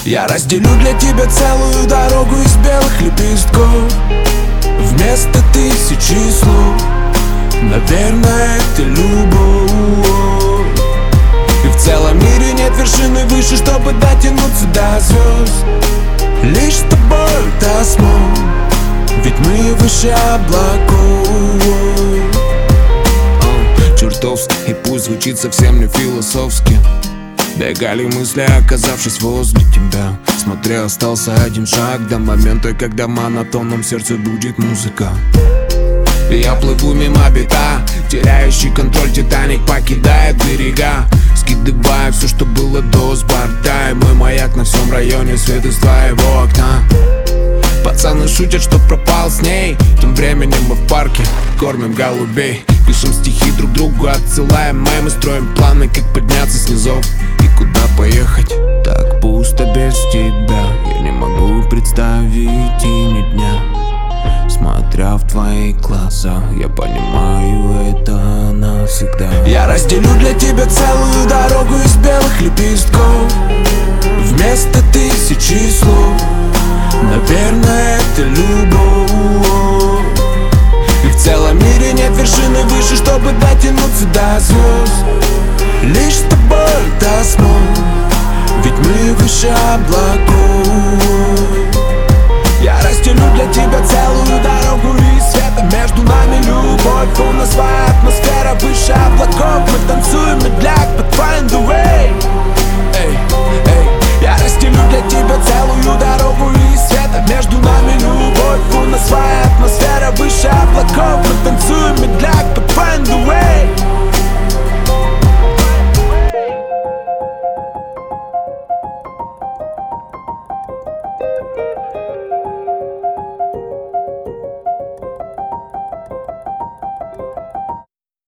Я разделю для тебя целую дорогу из белых лепестков вместо тысячи слов. Наверное, это любовь. И в целом мире нет вершины выше, чтобы дотянуться до звезд. Лишь с тобой это смог, ведь мы выше облаков. Чертовски, и пусть звучит совсем не философски. Бегали мысли, оказавшись возле тебя. Смотря, остался один шаг до момента, когда в монотонном сердце будет музыка. И я плыву мимо бита, теряющий контроль Титаник покидает берега, скидывая все, что было до с борта. И мой маяк на всем районе, свет из твоего окна. Пацаны шутят, что пропал с ней. Тем временем мы в парке кормим голубей, пишем стихи друг другу, отсылаем мемы, строим планы, как подняться с низов и куда поехать. Так пусто без тебя, я не могу представить и ни дня. Смотря в твои глаза, я понимаю, это навсегда. Я разделю для тебя целую дорогу из белых лепестков вместо тысячи слов. Наверное, это любовь. И в целом мире нет вершины выше, чтобы дотянуться до звезд. Лишь с тобой это смог, ведь мы выше облаков.